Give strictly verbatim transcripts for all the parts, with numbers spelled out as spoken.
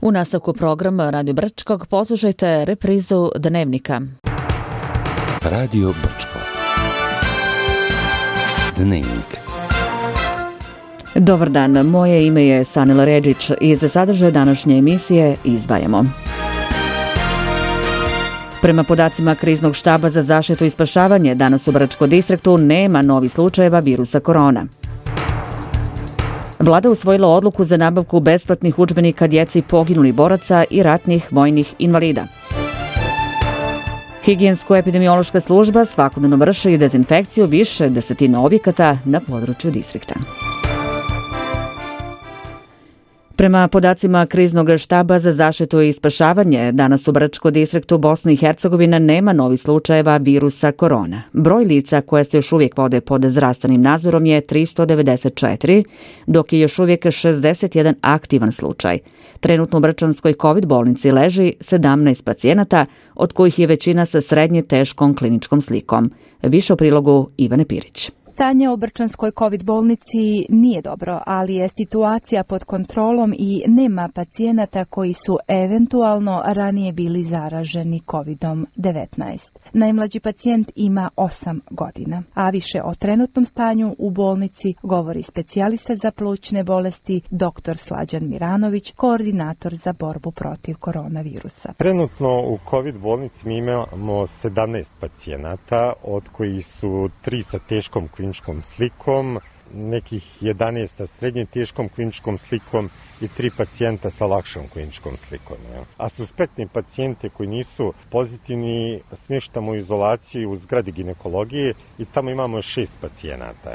U nastavku programa Radio Brčkog poslušajte reprizu Dnevnika. Radio Brčko. Dnevnik. Dobar dan, moje ime je Sanila Redžić i za sadržaj današnje emisije izdvajamo. Prema podacima Kriznog štaba za zaštitu i spašavanje, danas u Brčkom distriktu nema novih slučajeva virusa korona. Vlada usvojila odluku za nabavku besplatnih udžbenika djeci poginulih boraca i ratnih vojnih invalida. Higijensko-epidemiološka služba svakodnevno vrši dezinfekciju više desetina objekata na području distrikta. Prema podacima Kriznog štaba za zaštitu i spašavanje, danas u Brčkom distriktu Bosne i Hercegovine nema novih slučajeva virusa korona. Broj lica koja se još uvijek vode pod zdravstvenim nadzorom je tristo devedeset četiri, dok je još uvijek šezdeset jedan aktivan slučaj. Trenutno u Brčanskoj COVID bolnici leži sedamnaest pacijenata, od kojih je većina sa srednje teškom kliničkom slikom. Više o prilogu Ivane Pirić. Stanje u Brčanskoj COVID bolnici nije dobro, ali je situacija pod kontrolom i nema pacijenata koji su eventualno ranije bili zaraženi kovidom devetnaest. Najmlađi pacijent ima osam godina, a više o trenutnom stanju u bolnici govori specijalista za plućne bolesti dr. Slađan Miranović, koordinator za borbu protiv koronavirusa. Trenutno u COVID bolnici mi imamo sedamnaest pacijenata, od koji su tri sa teškom kliničkom slikom, nekih jedanaest sa srednje teškom kliničkom slikom i tri pacijenta sa lakšom kliničkom slikom. A suspektni pacijente koji nisu pozitivni smještamo u izolaciji u zgradi ginekologije i tamo imamo šest pacijenata.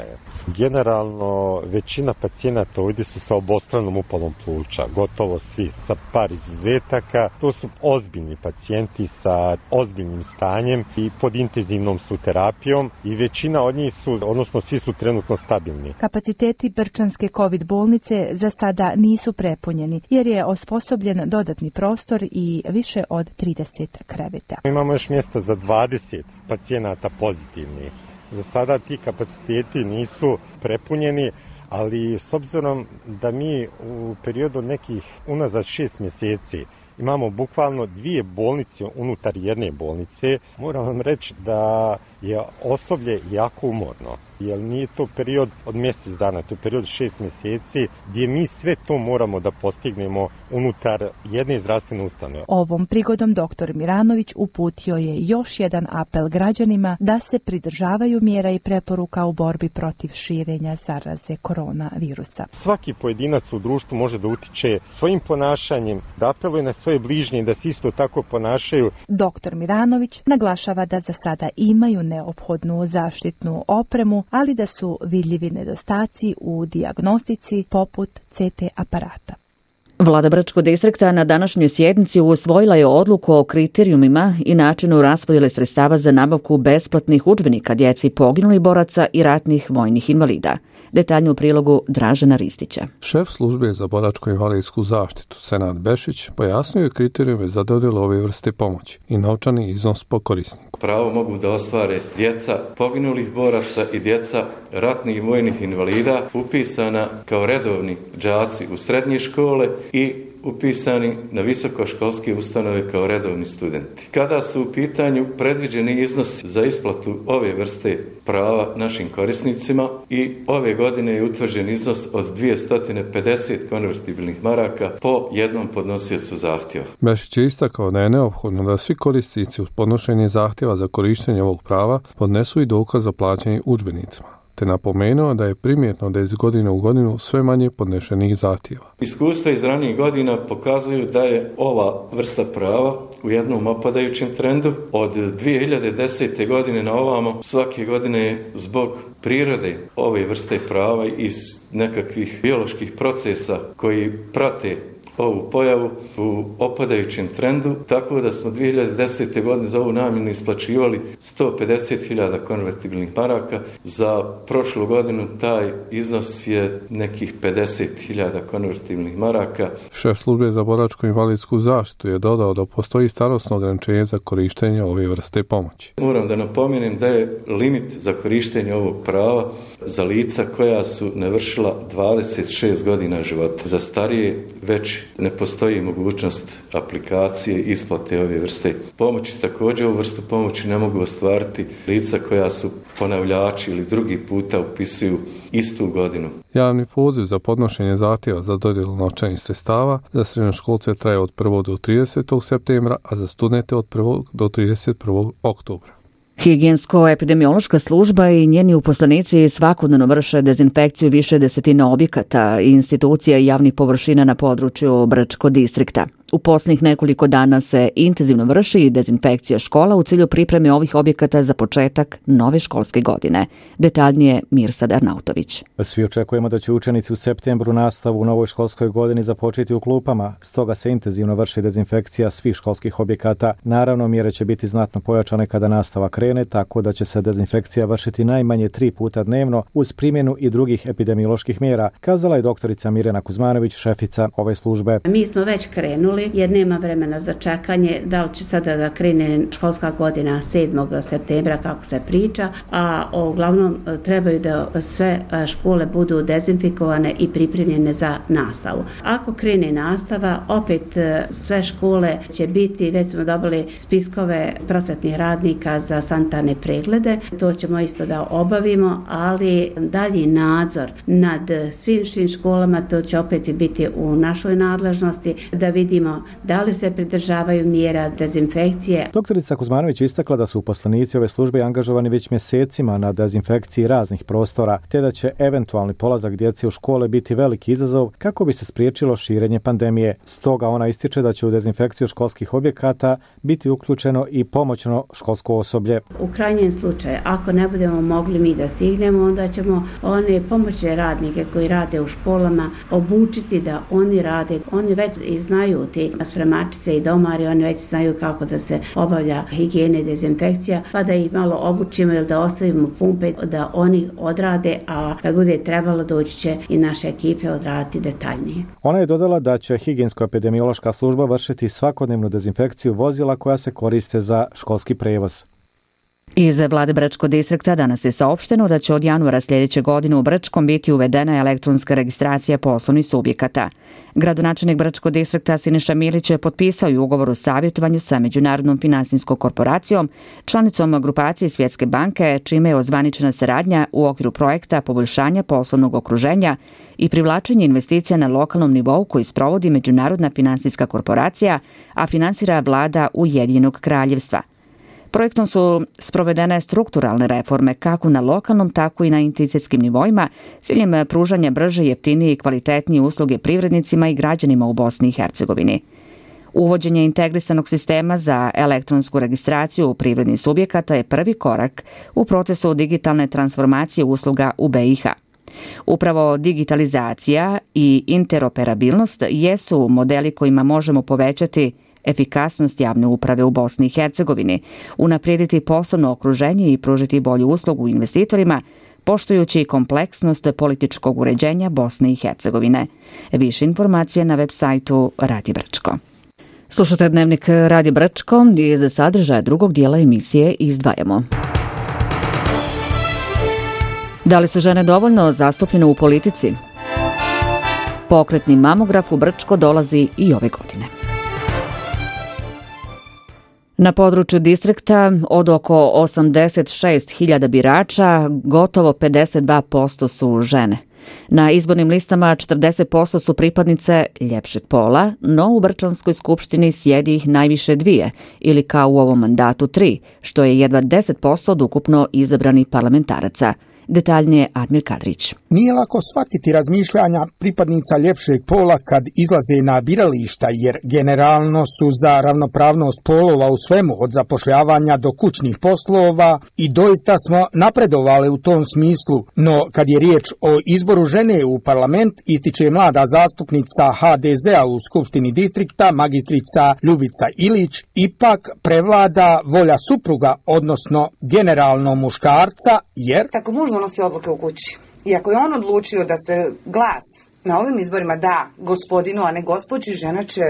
Generalno većina pacijenata ovdje su sa obostranom upalom pluća, gotovo svi, sa par izuzetaka. To su ozbiljni pacijenti sa ozbiljnim stanjem i pod intenzivnom su terapijom i većina od njih su, odnosno svi su trenutno stabilni. Kapaciteti Brčanske COVID bolnice za sada nisu prepunjeni, jer je osposobljen dodatni prostor i više od trideset kreveta. Imamo još mjesta za dvadeset pacijenata pozitivnih. Za sada ti kapaciteti nisu prepunjeni, ali s obzirom da mi u periodu nekih unazad šest mjeseci imamo bukvalno dvije bolnice unutar jedne bolnice, moram vam reći da je osoblje jako umorno. Jer nije to period od mjesec dana, to je period šest mjeseci gdje mi sve to moramo da postignemo unutar jedne zdravstvene ustanove. Ovom prigodom doktor Miranović uputio je još jedan apel građanima da se pridržavaju mjera i preporuka u borbi protiv širenja zaraze koronavirusa. Svaki pojedinac u društvu može da utiče svojim ponašanjem, da apeluje na svoje bližnje i da se isto tako ponašaju. Doktor Miranović naglašava da za sada imaju neophodnu zaštitnu opremu, ali da su vidljivi nedostaci u dijagnostici poput C T aparata. Vlada Brčkog distrikta na današnjoj sjednici usvojila je odluku o kriterijumima i načinu raspodjele sredstava za nabavku besplatnih udžbenika djeci poginulih boraca i ratnih vojnih invalida. Detaljno u prilogu Dražena Ristića. Šef službe za boračko-invalidsku zaštitu Senad Bešić pojasnio je kriterijume za dodjelu ove vrste pomoći i novčani iznos po korisniku. Pravo mogu da ostvare djeca poginulih boraca i djeca ratnih vojnih invalida upisana kao redovni đaci u srednje škole i upisani na visokoškolske ustanove kao redovni studenti. Kada su u pitanju predviđeni iznos za isplatu ove vrste prava našim korisnicima i ove godine je utvrđen iznos od dvjesto pedeset konvertibilnih maraka po jednom podnosiocu zahtjeva. Bešić je istakao da je neophodno da svi korisnici uz podnošenje zahtjeva za korištenje ovog prava podnesu i dokaz o plaćanju udžbenicima, te napomenuo da je primjetno da iz godine u godinu sve manje podnešenih zahtjeva. Iskustva iz ranijih godina pokazuju da je ova vrsta prava u jednom opadajućem trendu. Od dvije hiljade desete. godine na ovamo svake godine je zbog prirode ove vrste prava iz nekakvih bioloških procesa koji prate ovu pojavu u opadajućem trendu, tako da smo dvije hiljade desete. godine za ovu namjenu isplaćivali sto pedeset hiljada konvertibilnih maraka. Za prošlu godinu taj iznos je nekih pedeset hiljada konvertibilnih maraka. Šef službe za boračko-invalidsku zaštitu je dodao da postoji starosno ograničenje za korištenje ove vrste pomoći. Moram da napomenem da je limit za korištenje ovog prava za lica koja su navršila dvadeset šest godina života. Za starije već ne postoji mogućnost aplikacije isplate ove vrste pomoći. Također ovu vrstu pomoći ne mogu ostvariti lica koja su ponavljači ili drugi puta upisuju istu godinu. Javni poziv za podnošenje zahtjeva za dodjelu novčanih sredstava za srednjoškolce traje od prvog do tridesetog septembra, a za studente od prvog do trideset prvog oktobra. Higijensko-epidemiološka služba i njeni uposlenici svakodnevno vrše dezinfekciju više desetina objekata i institucija i javnih površina na području Brčko distrikta. U posljednjih nekoliko dana se intenzivno vrši i dezinfekcija škola u cilju pripreme ovih objekata za početak nove školske godine. Detaljnije Mirsad Arnautović. Svi očekujemo da će učenici u septembru nastavu u novoj školskoj godini započeti u klupama, stoga se intenzivno vrši dezinfekcija svih školskih objekata. Naravno, mjere će biti znatno pojačane kada nastava krene, tako da će se dezinfekcija vršiti najmanje tri puta dnevno uz primjenu i drugih epidemioloških mjera, kazala je doktorica Mirjana Kuzmanović, šefica ove službe. Mi smo već krenuli jer nema vremena za čekanje, da li će sada da krene školska godina sedmog septembra kako se priča, a uglavnom trebaju da sve škole budu dezinfikovane i pripremljene za nastavu. Ako krene nastava, opet sve škole će biti, već smo dobili spiskove prosvetnih radnika za sanitarne preglede, to ćemo isto da obavimo, ali dalji nadzor nad svim svim školama, to će opet biti u našoj nadležnosti, da vidimo da li se pridržavaju mjera dezinfekcije. Doktorica Kuzmanović istakla da su uposlenici ove službe angažovani već mjesecima na dezinfekciji raznih prostora, te da će eventualni polazak djece u škole biti veliki izazov kako bi se spriječilo širenje pandemije. Stoga ona ističe da će u dezinfekciju školskih objekata biti uključeno i pomoćno školsko osoblje. U krajnjem slučaju, ako ne budemo mogli mi da stignemo, onda ćemo one pomoćne radnike koji rade u školama obučiti da oni rade. Oni već i znaju ti spremačice i domari, oni već znaju kako da se obavlja higijena i dezinfekcija, pa da ih malo obučimo ili da ostavimo pumpe da oni odrade, a kad bude trebalo doći će i naše ekipe odraditi detaljnije. Ona je dodala da će higijensko-epidemiološka služba vršiti svakodnevnu dezinfekciju vozila koja se koriste za školski prevoz. Iz vlade Brčko distrikta danas je saopšteno da će od januara sljedeće godine u Brčkom biti uvedena elektronska registracija poslovnih subjekata. Gradonačelnik Brčko distrikta Siniša Milić je potpisao i ugovor o savjetovanju sa Međunarodnom finansijskom korporacijom, članicom grupacije Svjetske banke, čime je ozvaničena saradnja u okviru projekta poboljšanja poslovnog okruženja i privlačenje investicija na lokalnom nivou koji sprovodi Međunarodna finansijska korporacija, a finansira vlada Ujedinjenog kraljevstva. Projektom su sprovedene strukturalne reforme kako na lokalnom, tako i na institucijskim nivoima s ciljem pružanja brže, jeftinije i kvalitetnije usluge privrednicima i građanima u Bosni i Hercegovini. Uvođenje integrisanog sistema za elektronsku registraciju privrednih subjekata je prvi korak u procesu digitalne transformacije usluga u be i ha. Upravo digitalizacija i interoperabilnost jesu modeli kojima možemo povećati efikasnost javne uprave u Bosni i Hercegovini, unaprijediti poslovno okruženje i pružiti bolju uslugu investitorima, poštujući kompleksnost političkog uređenja Bosne i Hercegovine. Više informacije na web sajtu Radio Brčko. Slušate Dnevnik Radio Brčko i za sadržaja drugog dijela emisije izdvajamo. Da li su žene dovoljno zastupljene u politici? Pokretni mamograf u Brčko dolazi i ove godine. Na području distrikta od oko osamdeset šest hiljada birača gotovo pedeset dva posto su žene. Na izbornim listama četrdeset posto su pripadnice ljepšeg pola, no u Brčanskoj skupštini sjedi ih najviše dvije, ili kao u ovom mandatu tri, što je jedva deset posto od ukupno izabranih parlamentaraca. Detaljnije Admir Kadrić. Nije lako shvatiti razmišljanja pripadnica ljepšeg pola kad izlaze na birališta, jer generalno su za ravnopravnost polova u svemu, od zapošljavanja do kućnih poslova, i doista smo napredovali u tom smislu. No kad je riječ o izboru žene u parlament, ističe mlada zastupnica ha de zea u Skupštini distrikta, magistrica Ljubica Ilić, ipak prevlada volja supruga, odnosno generalno muškarca, jer tako muž donosi odluke u kući. I ako je on odlučio da se glas na ovim izborima da gospodinu, a ne gospođi, žena će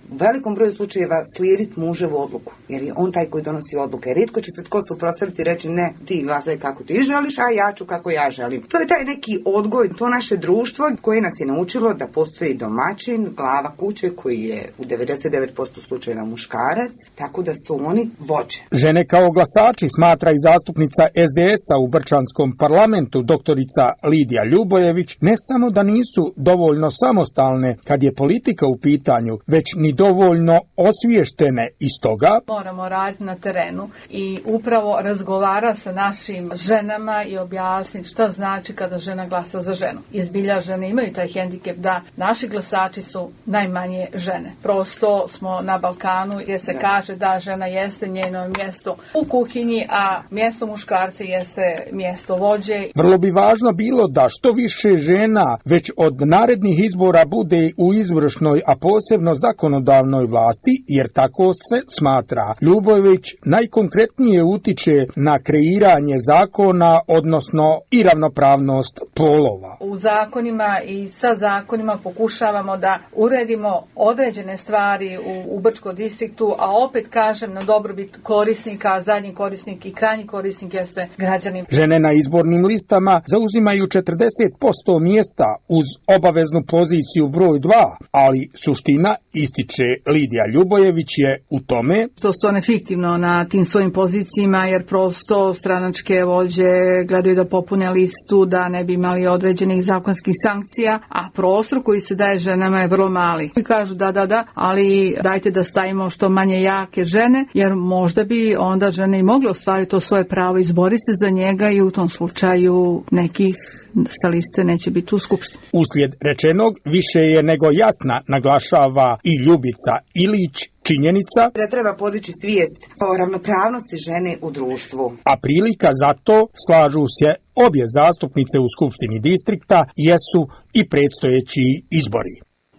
u velikom broju slučajeva slijediti muževu odluku, jer je on taj koji donosi odluke. Rijetko će se tko suprotstaviti i reći ne, ti glasaj kako ti želiš, a ja ću kako ja želim. To je taj neki odgoj, to naše društvo koje nas je naučilo da postoji domaćin, glava kuće koji je u devedeset devet posto slučajeva muškarac, tako da su oni vođe. Žene kao glasači smatra i zastupnica es de es-a u Brčanskom parlamentu doktorica Lidija Ljubojević, ne samo da nisu dovoljno samostalne kad je politika u pitanju, već ni dovoljno osviještene iz toga. Moramo raditi na terenu i upravo razgovara sa našim ženama i objasniti šta znači kada žena glasa za ženu. Izbilja žene imaju taj hendikep da naši glasači su najmanje žene. Prosto smo na Balkanu jer se da. kaže da žena jeste njeno mjesto u kuhinji, a mjesto muškarca jeste mjesto vođe. Vrlo bi važno bilo da što više žena već od narednih izbora bude u izvršnoj, a posebno zakonodavnoj vlasti, jer tako se smatra. Ljubojević najkonkretnije utiče na kreiranje zakona, odnosno i ravnopravnost polova. U zakonima i sa zakonima pokušavamo da uredimo određene stvari u, u Brčkom distriktu, a opet kažem na dobrobit korisnika, zadnji korisnik i krajnji korisnik jeste građanin. Žene na izbornim listama zauzimaju četrdeset posto mjesta uz obaveznu poziciju broj dva, ali suština, ističe Lidija Ljubojević, je u tome što su one fiktivno na tim svojim pozicijama, jer prosto stranačke vođe gledaju da popune listu, da ne bi imali određenih zakonskih sankcija, a prostor koji se daje ženama je vrlo mali. I kažu da, da, da, ali dajte da stavimo što manje jake žene, jer možda bi onda žene i mogle ostvariti to svoje pravo, izboriti se za njega i u tom slučaju nekih sa liste neće biti u skupštini. Uslijed rečenog više je nego jasna, naglašava i Ljubica Ilić, činjenica da treba podići svijest o ravnopravnosti žene u društvu. A prilika za to, slažu se obje zastupnice u Skupštini distrikta, jesu i predstojeći izbori.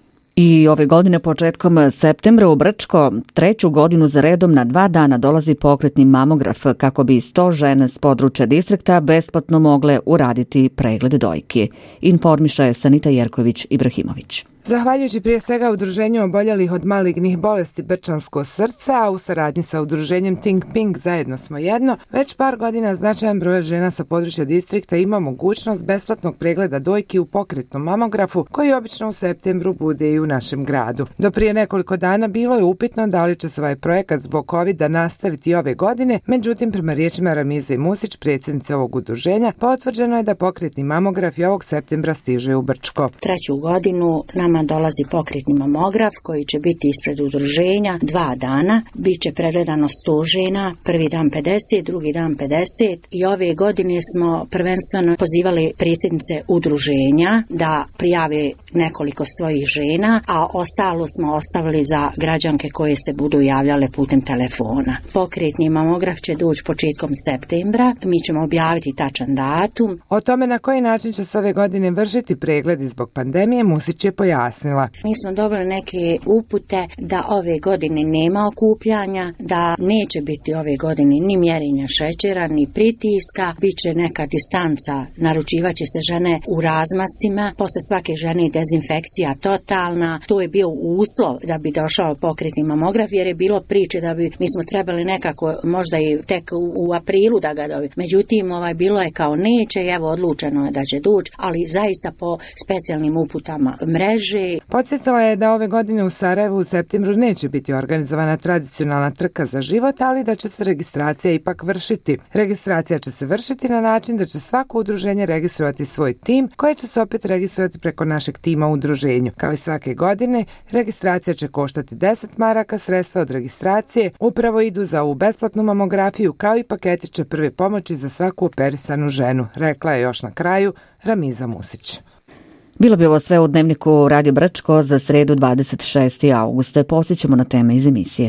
I ove godine početkom septembra u Brčko treću godinu za redom na dva dana dolazi pokretni mamograf kako bi sto žena s područja distrikta besplatno mogle uraditi pregled dojki. Informiše Sanita Jerković-Ibrahimović. Zahvaljujući prije svega udruženju oboljelih od malignih bolesti Brčansko srce, a u saradnji sa udruženjem Think Pink Zajedno smo jedno, već par godina značajan broj žena sa područja distrikta ima mogućnost besplatnog pregleda dojki u pokretnom mamografu, koji obično u septembru bude i u našem gradu. Do prije nekoliko dana bilo je upitno da li će se ovaj projekat zbog kovida nastaviti ove godine, međutim prema riječima Ramize Musić, predsjednice ovog udruženja, potvrđeno je da pokretni mamograf i ovog septembra stiže u Brčko. Treću godinu nama dolazi pokretni mamograf koji će biti ispred udruženja dva dana. Biće pregledano sto žena, prvi dan pedeset, drugi dan pedeset i ove godine smo prvenstveno pozivali predsjednice udruženja da prijave nekoliko svojih žena, a ostalo smo ostavili za građanke koje se budu javljale putem telefona. Pokretni mamograf će doći početkom septembra, mi ćemo objaviti tačan datum. O tome na koji način će se ove godine vršiti pregledi zbog pandemije Musić je pojasnila. Mi smo dobili neke upute da ove godine nema okupljanja, da neće biti ove godine ni mjerenja šećera, ni pritiska, bit će neka distanca, naručivaće se žene u razmacima, posle svake žene dezinfekcija totalna. To je bio uslov da bi došao pokretni mamograf, jer je bilo priče da bi mi smo trebali nekako možda i tek u, u aprilu da ga dobiti. Međutim, ovaj bilo je kao neće i evo odlučeno je da će doći, ali zaista po specijalnim uputama mreže. Podsjetila je da ove godine u Sarajevu u septembru neće biti organizovana tradicionalna trka za život, ali da će se registracija ipak vršiti. Registracija će se vršiti na način da će svako udruženje registrovati svoj tim, koji će se opet registrovati preko našeg tima u udruženju. Kao i svake godine, registracija će koštati deset maraka, sredstva od registracije upravo idu za ovu besplatnu mamografiju, kao i paketiće prve pomoći za svaku operisanu ženu, rekla je još na kraju Ramiza Musić. Bilo bi ovo sve u Dnevniku Radio Brčko za sredu dvadeset šestog avgusta. Posjećamo na teme iz emisije.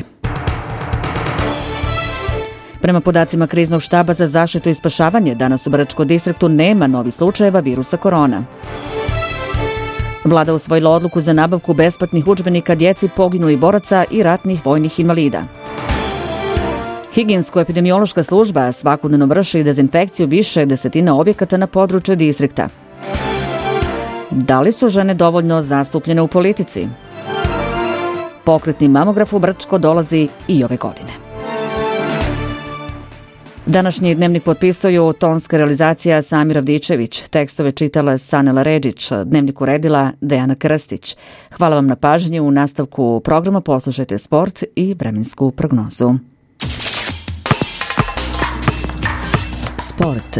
Prema podacima Kriznog štaba za zaštitu i spašavanje, danas u Brčkom distriktu nema novih slučajeva virusa korona. Vlada usvojila odluku za nabavku besplatnih udžbenika djeci poginulih boraca i ratnih vojnih invalida. Higijensko-epidemiološka služba svakodnevno vrši dezinfekciju više desetina objekata na području distrikta. Da li su žene dovoljno zastupljene u politici? Pokretni mamograf u Brčko dolazi i ove godine. Današnji dnevnik potpisuju tonska realizacija Samir Avdičević, tekstove čitala Sanela Redžić, dnevnik uredila Dejana Krstić. Hvala vam na pažnji, u nastavku programa poslušajte sport i vremensku prognozu. Sport.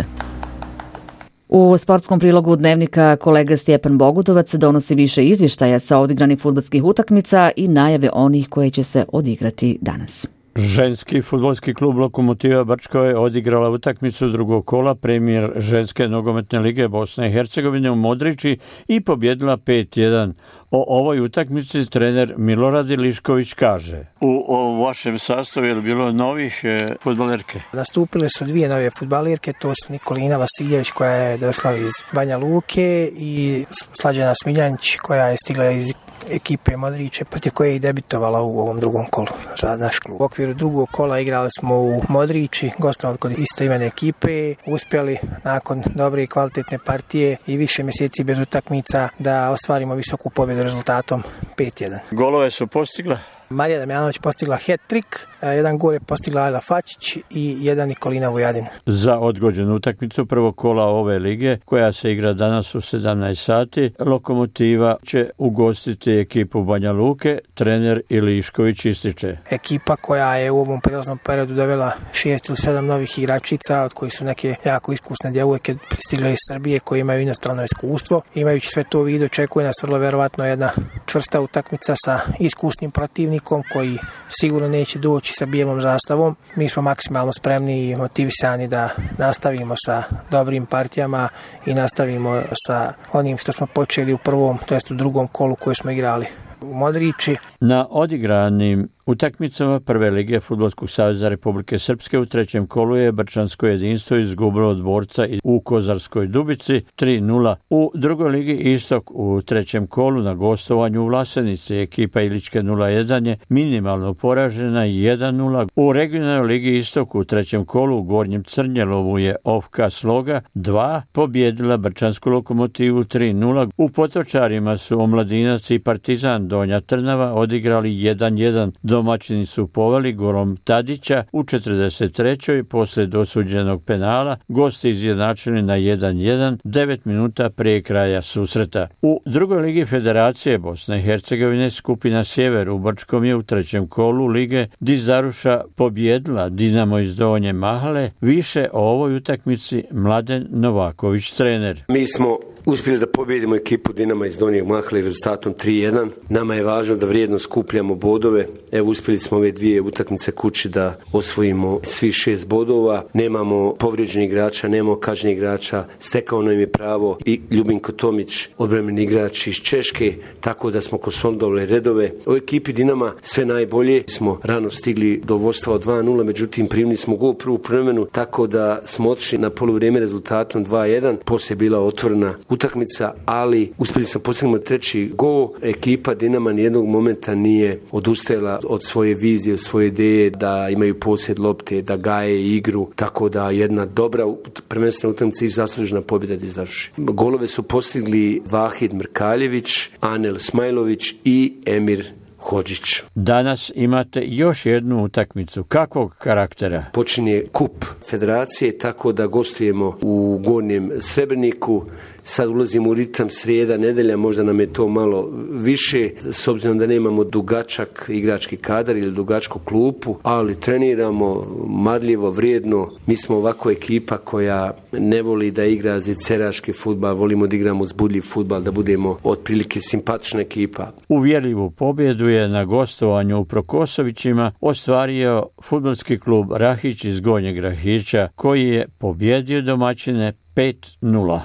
U sportskom prilogu dnevnika kolega Stjepan Bogutovac donosi više izvještaja sa odigranih fudbalskih utakmica i najave onih koje će se odigrati danas. Ženski fudbalski klub Lokomotiva Brčko je odigrala utakmicu drugog kola premijer ženske nogometne lige Bosne i Hercegovine u Modriči i pobjedila pet jedan. O ovoj utakmici trener Milorad Ilišković kaže: U ovom vašem sastavu je bilo novih e, fudbalerke? Nastupile su dvije nove fudbalerke, to su Nikolina Vasiljević koja je došla iz Banja Luke i Slađana Smiljanić koja je stigla iz ekipe Modriće, protiv koje je i debitovala u ovom drugom kolu za naš klub. U okviru drugog kola igrali smo u Modrići, gostovali kod istoimene ekipe, uspjeli nakon dobre i kvalitetne partije i više mjeseci bez utakmica da ostvarimo visoku pobjedu rezultatom pet jedan. Golove su postigla? Marija Damjanović postigla hat-trick, jedan gol je postigla Ajla Fačić i jedan Nikolina Vujadin. Za odgođenu utakmicu prvog kola ove lige, koja se igra danas u sedamnaest sati, Lokomotiva će ugostiti ekipu Banja Luke, trener Ilišković ističe. Ekipa koja je u ovom prijelaznom periodu dovela šest ili sedam novih igračica, od kojih su neke jako iskusne djevojke pristigle iz Srbije koji imaju inostrano iskustvo. Imajući sve to u vidu, očekuje nas vrlo verovatno jedna čvrsta utakmica sa iskusnim protivnikom koji sigurno neće doći sa bijelom zastavom. Mi smo maksimalno spremni i motivisani da nastavimo sa dobrim partijama i nastavimo sa onim što smo počeli u prvom, to jest u drugom kolu koje smo igrali u Modrići. Na odigranim utakmicama prve lige Fudbalskog saveza Republike Srpske u trećem kolu je Brčansko jedinstvo izgubilo od Dvorca u Kozarskoj Dubici tri nula. U drugoj ligi Istok u trećem kolu na gostovanju u Vlasenici ekipa Iličke nula jedan je minimalno poražena jedan nula. U regionalnoj ligi Istok u trećem kolu u Gornjem Crnjelovu je Ofka Sloga dva pobjedila Brčansku Lokomotivu tri nula. U Potočarima su Omladinac i Partizan Donja Trnava odigrali jedan jedan. Domaćini su poveli golom Tadića u četrdeset trećoj poslije dosuđenog penala, gosti izjednačili na jedan jedan devet minuta prije kraja susreta. U drugoj ligi Federacije Bosne i Hercegovine skupina Sjever u Brčkom je u trećem kolu lige Dizaruša pobjedila Dinamo iz Donje Mahale. Više o ovoj utakmici Mladen Novaković, trener. Mi smo uspjeli da pobjedimo ekipu Dinama iz Donjeg Mahale rezultatom tri jedan. Nama je važno da vrijedno skupljamo bodove. Evo, uspjeli smo ove dvije utakmice kući da osvojimo svi šest bodova. Nemamo povrijeđenih igrača, nemamo kažnjenih igrača. Stekao nam je pravo i Ljubinko Tomić, odbrambeni igrač iz Češke, tako da smo konsolidovali redove. U ekipi Dinama sve najbolje. Smo rano stigli do vodstva od dva nula, međutim primili smo gol prvu vremenu, tako da smo otišli na poluvrijeme rezultatom dva jedan. Poslije je bila otvorena utakmica, ali uspjeli smo postignemo treći gol. Ekipa Dinama nijednog momenta nije odustajala od svoje vizije, od svoje ideje da imaju posjed lopte, da gaje igru, tako da jedna dobra prvenstvena utakmica i zaslužena pobjeda da završi. Golove su postigli Vahid Mrkaljević, Anel Smajlović i Emir Hodžić. Danas imate još jednu utakmicu. Kakvog karaktera? Počinje kup federacije, tako da gostujemo u Gornjem Srebrniku. Sad ulazimo u ritam srijeda, nedelja, možda nam je to malo više, s obzirom da nemamo dugačak igrački kadar ili dugačku klupu, ali treniramo marljivo, vrijedno. Mi smo ovako ekipa koja ne voli da igra ziceraški fudbal, volimo da igramo zbudljiv fudbal, da budemo otprilike simpatična ekipa. Uvjerljivu pobjedu je na gostovanju u Prokosovićima ostvario fudbalski klub Rahić iz Gornjeg Rahića, koji je pobjedio domaćine pet nula.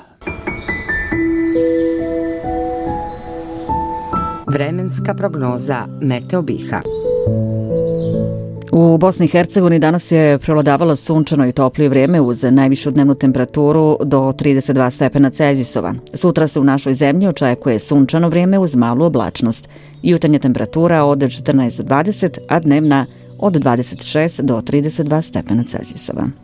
Vremenska prognoza Meteo Biha. U Bosni i Hercegovini danas je prevladavalo sunčano i toplije vrijeme uz najvišu dnevnu temperaturu do trideset dva stepena Celzijusova. Sutra se u našoj zemlji očekuje sunčano vrijeme uz malu oblačnost. Jutarnja temperatura od četrnaest do dvadeset, a dnevna od dvadeset šest do trideset dva stepena Celzijusova.